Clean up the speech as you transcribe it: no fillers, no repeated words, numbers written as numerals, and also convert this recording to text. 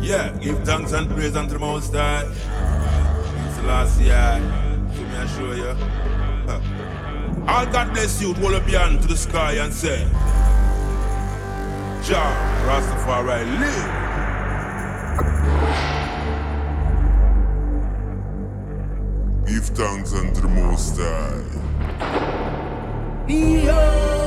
Yeah, give thanks and praise unto the Most High. It's the last year. So me I show you. All God bless you. Hold up your hand to the sky and say, Jah Rastafari live. Give thanks unto the Most High.